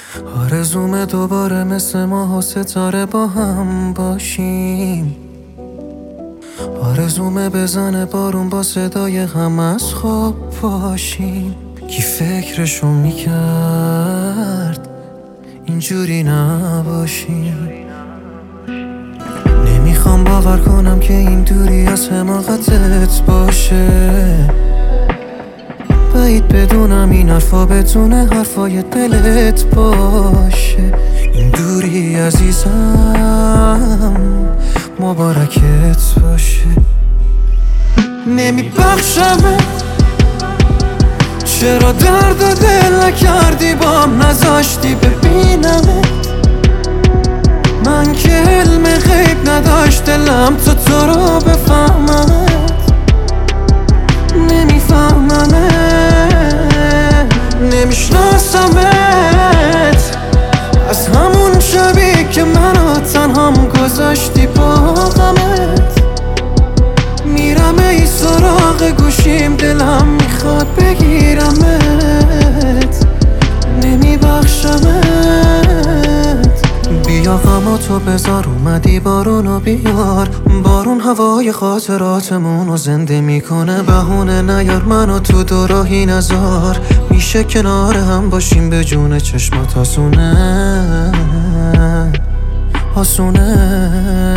آرزومه دوباره مثل ماه و ستاره با هم باشیم. آرزومه بزنه بارون با صدای غم از خواب باشیم. کی فکرشو میکرد اینجوری نباشیم. نمیخوام باور کنم که این دوری از حماقتت باشه. بعید بدونم این حرفا بتونه حرفای دلت باشه. این دوری عزیزم مبارکت باشه. نمیبخشمت، چرا درد و دل نکردی بام، نذاشتی ببینمت. من که علم غیب نداشت دلم تو رو بفهممت. نمیفهممت، نمیشناسمت. از همون شبی که منو تنهام گذاشتی با غمت. میرم ای سراغ گوشیم، دلم میخواد بگیرمت. نمیبخشمت. بیا غماتو بذار، اومدی بارونو بیار. بارون هوای خاطراتمونو زنده میکنه. بهونه نیار منو تو دوراهی نذار. میشه کنار هم باشیم به جون چشمات آسونه آسونه.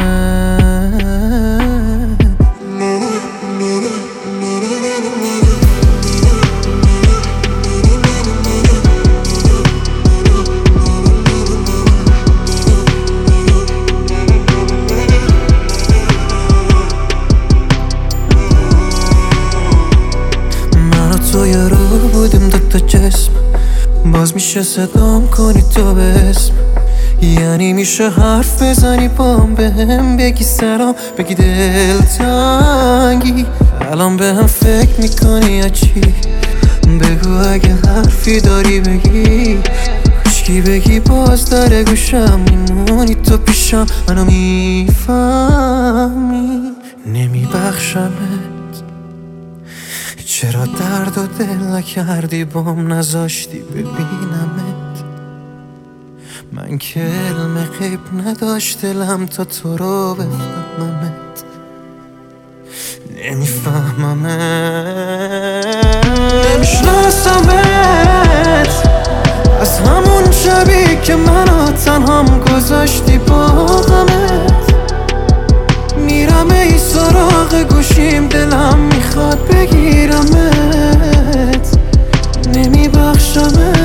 توی رو بودیم دوتا جسم، باز میشه صدام کنی تو به اسم. یعنی میشه حرف بزنی بام، بهم بگی سلام، بگی دلتنگی. الان بهم فکر میکنی یا چی؟ بگو اگه حرفی داری بگی. کشکی بگی باز در گوشم میمونی تو پیشم، منو میفهمی. نمیبخشمت، چرا درد و دل نکردی بام، نذاشتی ببینمت. من که علم غیب نداشت دلم تا تو رو بفهممت. نمیفهممت، نمیشناسمت. از همون شبی که منو تنهام گذاشتی با غمت. میرم ای سراغ گوشیم، دلم میخواد بگیرمت. نمیبخشمت.